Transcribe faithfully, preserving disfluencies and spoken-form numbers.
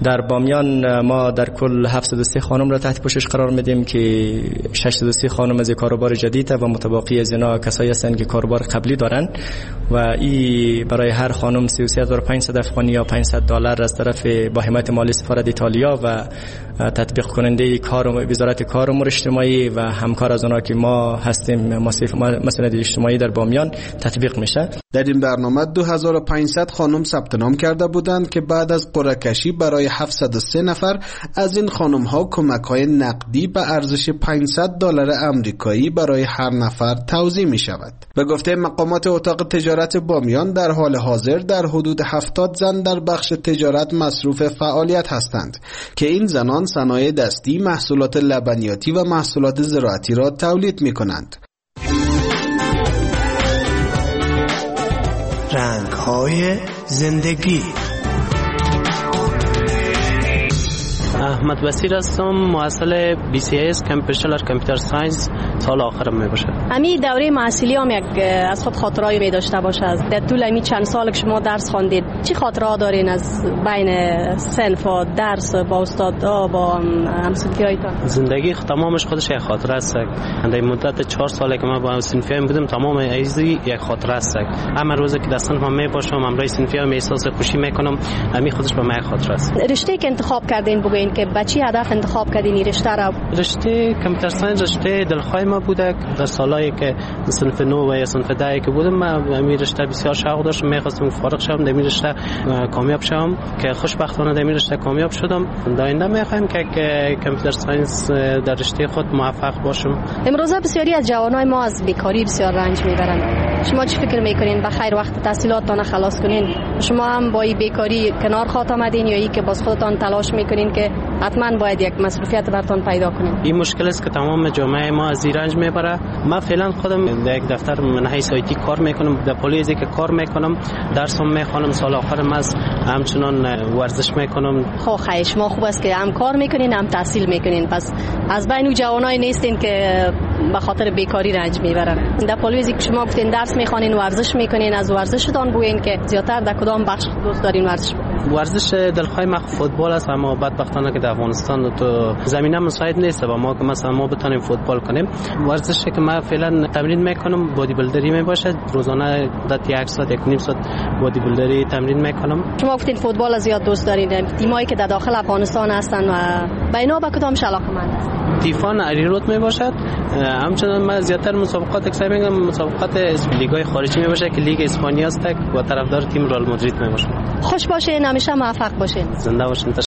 در بامیان ما در کل هفتصد و سه خانم را تحت پوشش قرار میدیم که ششصد و سه خانم از کاروبار جدید و متبقی از اینا کسایی هستند که کاروبار قبلی دارن و این برای هر خانم سی و سه هزار و پانصد افغانی یا پانصد دلار از طرف با حمایت مالی سفارت ایتالیا و تطبیق کننده کار وزارت کار و امور اجتماعی و همکار از اونا که ما هستیم مسئولیت اجتماعی در بامیان تطبیق میشه. در این برنامه دو هزار و پانصد خانم ثبت نام کرده بودند که بعد از قرعه کشی برای هفتصد و سه نفر از این خانم ها کمک های نقدی به ارزش پانصد دلار آمریکایی برای هر نفر توزیع می شود. به گفته مقامات اتاق تجارت بامیان در حال حاضر در حدود هفتاد زن در بخش تجارت مصروف فعالیت هستند که این زنان صنایع دستی، محصولات لبنیاتی و محصولات زراعتی را تولید می کنند. رنگ‌های زندگی. احمد بصیر هستم، محصل بی سی اس کامپیوتر کامپیوتر ساینس، سال آخرم می باشه. امی دوره محصولی هم یک از خود خاطرایی می داشته باشه. در طول امی چند سال که شما درس خواندید چی خاطرات دارین از بین صنف و درس با استادا با همسایه‌هایتان؟ زندگی تمامش خودش یک خاطره است. در مدت چهار ساله که ما با صنفیان بودیم تمام ایزی یک خاطره است. همه روزی که در صنف می باشم همراه صنفیان احساس خوشی میکنم، امی خودش به من خاطره است. رشته که انتخاب کردین بگوین که بچی هدف انتخاب کردین این رشته را؟ رشته کامپیوتر ساینس رشته دلخواه ما بوده. در سالایی که صنف نو و یا صنف ده که بودم من این رشته بسیار شوق داشتم، می‌خواستم فارغ شوم در این رشته کامیاب شوم که خوشبختانه در این رشته کامیاب شدم. در آینده می‌خوایم که کامپیوتر ساینس در رشته خود موفق باشم. امروزه بسیاری از جوانای ما از بیکاری بسیار رنج میبرند. شما چی فکر میکنین بخیر وقت تحصیلاتتان خلاص کنین شما هم با این بیکاری کنار خاط آمدین یا ای که باز خودتان تلاش میکنین که حتما باید یک مسئولیت برتون پیدا کنین؟ این مشکل است که تمام جامعه ما از این رنج میبره. من فعلا خودم در یک دفتر منحی سایتی کار میکنم، در پلیسی که کار میکنم، درسم میخوانم، سال آخرم از همچنان ورزش میکنم. خب خیر شما خوب است که هم کار میکنین هم تحصیل میکنین، پس از بین جوانای نیستین که به خاطر بیکاری رنج میبرن. در پلیسی که شما گفتین درس میخوانین، ورزش میکنین، از ورزشتان بگین که زیاتر در کدام بخش دوست دارین ورزش بکنین؟ ورزش دلخواه ما فوتبال است، اما بدبختانه که در افغانستان تو زمینه مساعد نیست و ما که مثلا ما بتونیم فوتبال کنیم. ورزشی که من فعلا تمرین میکنم بادی بیلدری میباشه، روزانه عدد یک ساعت یک نیم ساعت بادی بیلدری تمرین میکنم. شما گفتین فوتبال زیاد دوست دارین، تیمایی که در داخل افغانستان هستن و بینا به کدام علاقه‌مند هستین؟ تیفان علیرود می باشد. همچنان من زیادتر مسابقات اکثر میگم مسابقات لیگ‌های خارجی می باشه که لیگ اسپانیا است و طرفدار تیم رئال مادرید می باشم. خوش باشین، همیشه موفق باشین. زنده باشین.